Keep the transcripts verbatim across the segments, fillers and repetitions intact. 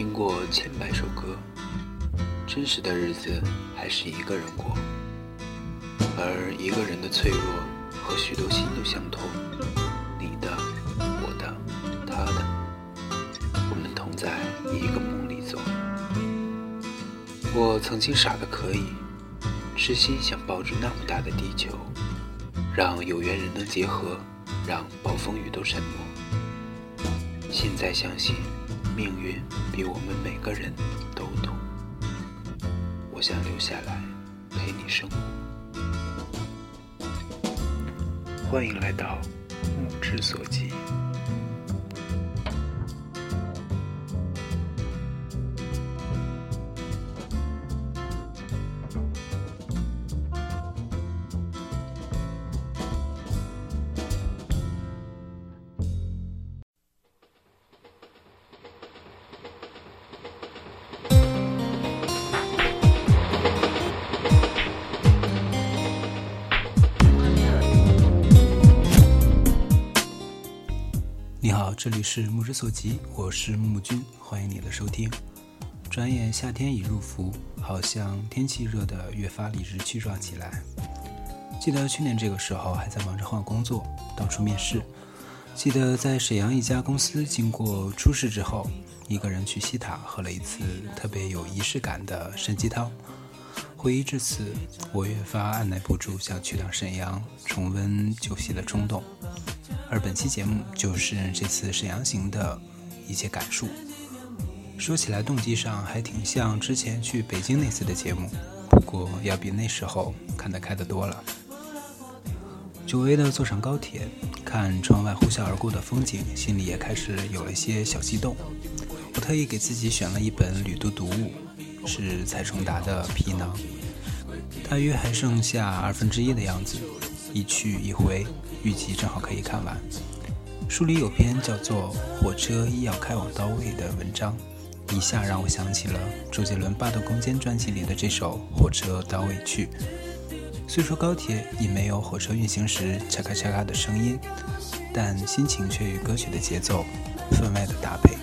听过千百首歌，真实的日子还是一个人过，而一个人的脆弱和许多心都相通，你的、我的、他的，我们同在一个梦里走。我曾经傻得可以，痴心想抱住那么大的地球，让有缘人能结合，让暴风雨都沉默。现在相信命运比我们每个人都懂，我想留下来陪你生活。欢迎来到目之所及。 你好，这里是目之所及，我是木木君，欢迎你的收听。转眼夏天已入伏，好像天气热得越发理直气壮起来。记得去年这个时候还在忙着换工作，到处面试。记得在沈阳一家公司经过初试之后，一个人去西塔喝了一次特别有仪式感的参鸡汤。回忆至此，我越发按耐不住想去趟沈阳重温旧戏的冲动。而本期节目就是这次沈阳行的一些感触。说起来动机上还挺像之前去北京那次的节目，不过要比那时候看得开得多了。久违的坐上高铁，看窗外呼啸而过的风景，心里也开始有了一些小激动。我特意给自己选了一本旅读读物，是蔡崇达的《皮囊》，大约还剩下二分之一的样子，一去一回预计正好可以看完。书里有篇叫做《火车医药开往刀位》的文章，一下让我想起了周杰伦《八度空间》专辑里的这首《火车刀位去》。虽说高铁已没有火车运行时嚓咔嚓咔的声音，但心情却与歌曲的节奏分外的搭配。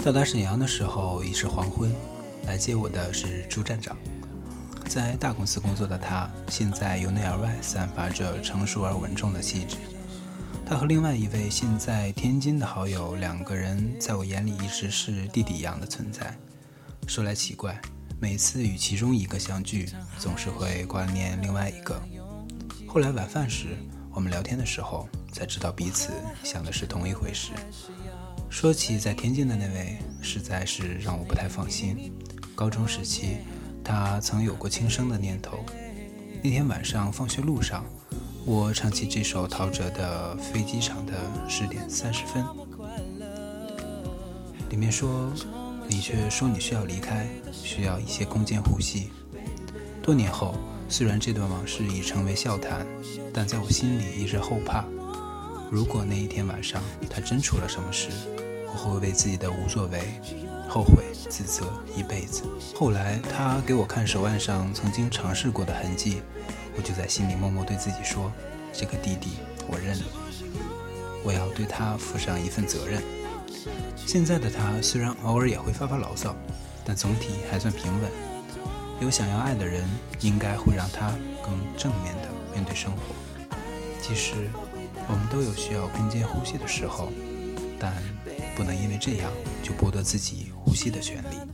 到达沈阳的时候已是黄昏，来接我的是朱站长。在大公司工作的他，现在由内而外散发着成熟而稳重的气质。他和另外一位现在天津的好友，两个人在我眼里一直是弟弟一样的存在。说来奇怪，每次与其中一个相聚，总是会挂念另外一个。后来晚饭时，我们聊天的时候，才知道彼此想的是同一回事。说起在天津的那位，实在是让我不太放心。高中时期，他曾有过轻生的念头。那天晚上放学路上，我唱起这首陶喆的《飞机场的十点三十分》，里面说，你却说你需要离开，需要一些空间呼吸。多年后，虽然这段往事已成为笑谈，但在我心里一直后怕。如果那一天晚上他真出了什么事，我会为自己的无作为后悔自责一辈子。后来他给我看手腕上曾经尝试过的痕迹，我就在心里默默对自己说，这个弟弟我认了，我要对他负上一份责任。现在的他虽然偶尔也会发发牢骚，但总体还算平稳。有想要爱的人，应该会让他更正面地面对生活。其实我们都有需要空间呼吸的时候，但不能因为这样就剥夺自己呼吸的权利。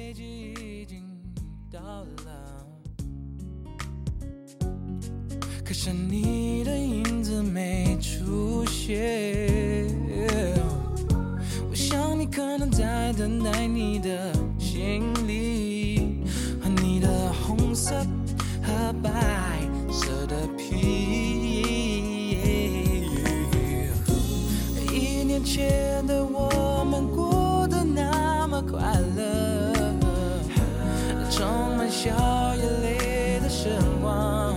可是你的影子没出现，我想你可能在等待你的行李和你的红色和白色的皮。一年前的我们过得那么快乐，充满笑也泪的时光。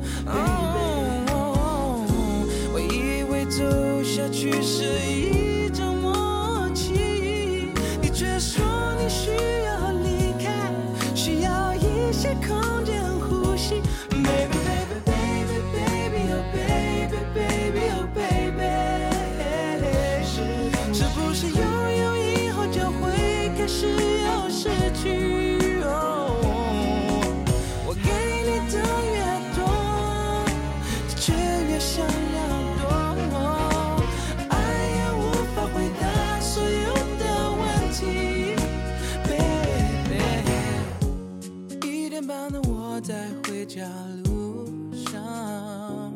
我以为走下去是一种默契，你却说你需要离开，需要一些空间呼吸。Baby baby baby baby oh baby baby oh baby， 是不是拥有以后就会开始有失去？哦，我给你的越多，却越想要多，爱也无法回答所有的问题。Baby， 一点半的我在回家路上，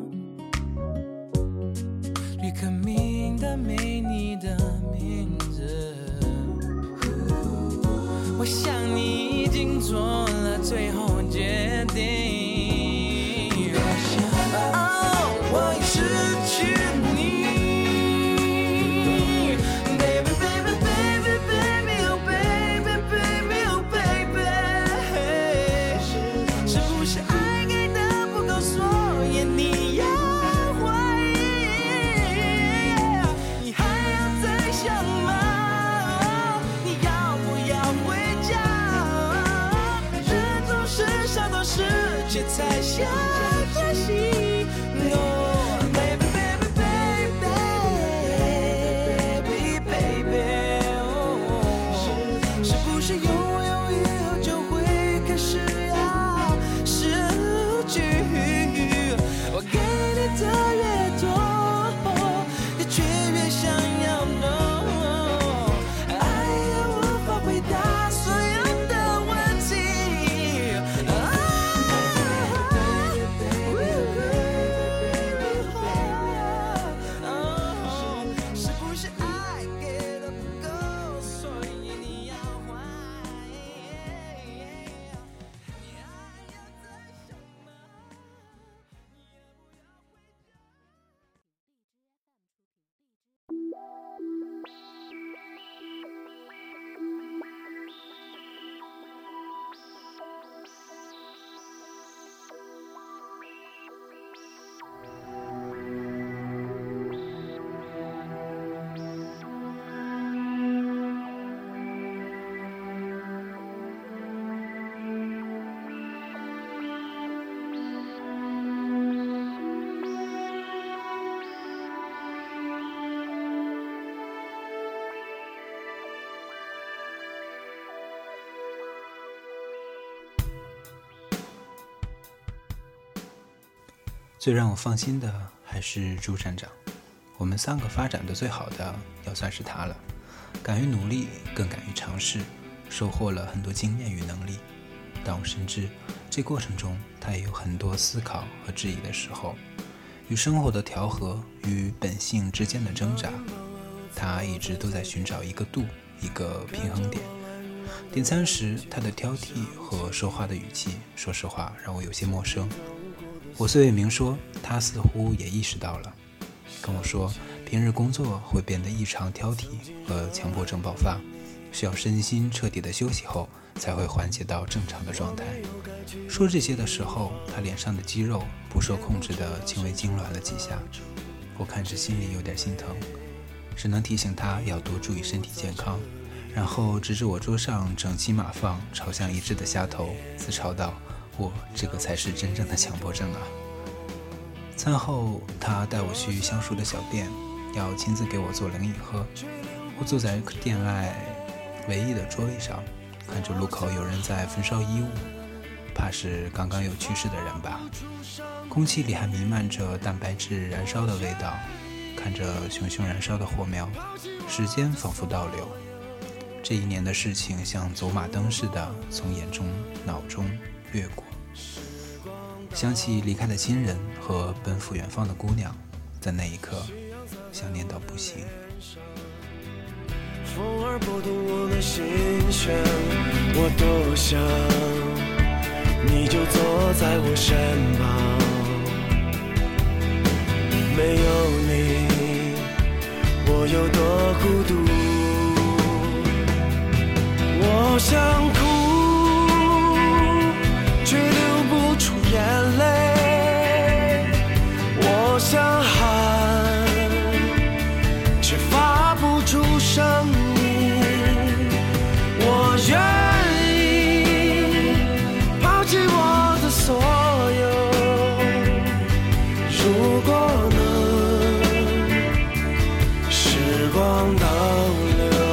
旅客名单没你的名字，我想你已经做了最后决定。哦，我已失去你。Baby baby baby baby oh baby baby oh baby， 是不是爱给的不够，所以你要怀疑？你还要再想吗？你要不要回家？人总是想到失最让我放心的还是朱站长，我们三个发展的最好的要算是他了，敢于努力，更敢于尝试，收获了很多经验与能力。但我深知这过程中他也有很多思考和质疑的时候，与生活的调和与本性之间的挣扎，他一直都在寻找一个度，一个平衡点。点餐时他的挑剔和说话的语气，说实话让我有些陌生。我虽未明说，他似乎也意识到了，跟我说平日工作会变得异常挑剔和强迫症爆发，需要身心彻底的休息后才会缓解到正常的状态。说这些的时候，他脸上的肌肉不受控制的轻微痉挛了几下，我看着心里有点心疼，只能提醒他要多注意身体健康，然后指着我桌上整齐码放朝向一致的虾头，自嘲道：我这个才是真正的强迫症啊。餐后他带我去橡树的小店，要亲自给我做冷饮喝。我坐在店外唯一的桌位上，看着路口有人在焚烧衣物，怕是刚刚有去世的人吧。空气里还弥漫着蛋白质燃烧的味道，看着熊熊燃烧的火苗，时间仿佛倒流。这一年的事情像走马灯似的从眼中脑中掠过，想起离开的亲人和奔赴远方的姑娘，在那一刻想念到不行。 风儿拨动我的心弦，我多想你就坐在我身旁，没有你我有多孤独。我想哭却流不出眼泪，我想喊却发不出声音，我愿意抛弃我的所有，如果能时光倒流。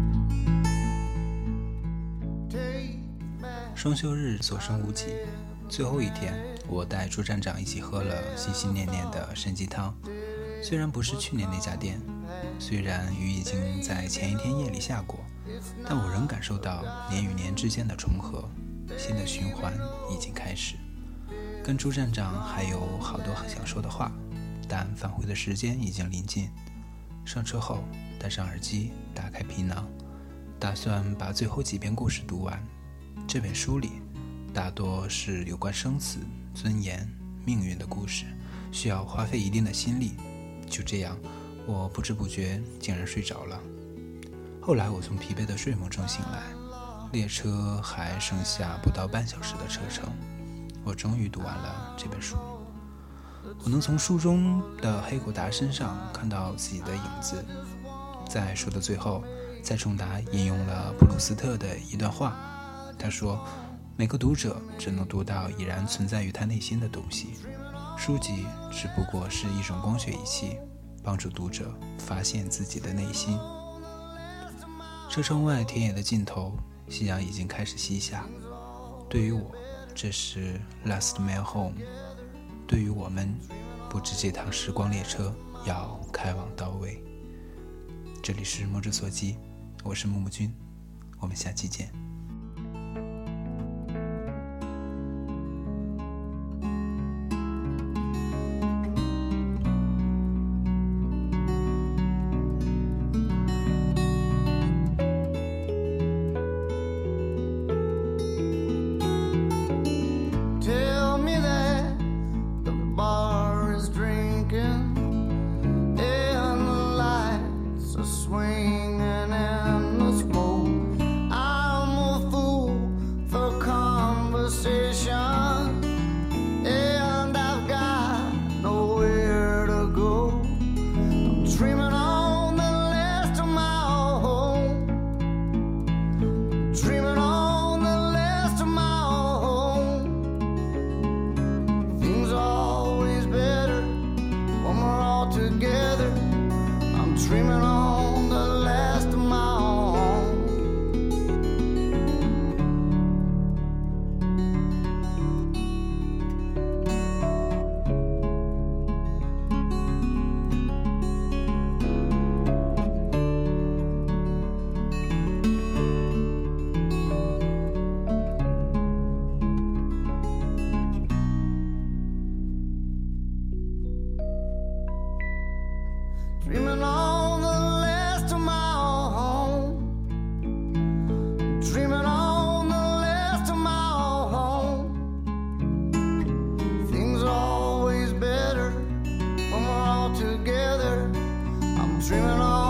双休日所剩无几， 最后一天，我带朱站长一起喝了心心念念的参鸡汤。虽然不是去年那家店，虽然雨已经在前一天夜里下过，但我仍感受到年与年之间的重合，新的循环已经开始。跟朱站长还有好多很想说的话，但返回的时间已经临近。上车后戴上耳机，打开皮囊，打算把最后几篇故事读完。这本书里大多是有关生死、尊严、命运的故事，需要花费一定的心力。就这样，我不知不觉竟然睡着了。后来我从疲惫的睡梦中醒来，列车还剩下不到半小时的车程，我终于读完了这本书。我能从书中的黑果达身上看到自己的影子。在书的最后，蔡仲达引用了普鲁斯特的一段话，他说，每个读者只能读到已然存在于他内心的东西，书籍只不过是一种光学仪器，帮助读者发现自己的内心。车窗外田野的尽头，夕阳已经开始西下。对于我，这是 Last Mile Home。 对于我们，不知这趟时光列车要开往到位。这里是目之所及，我是木木君，我们下期见。 Dreaming on the last of my home, dreaming on the last of my home. Things are always better when we're all together. I'm dreaming on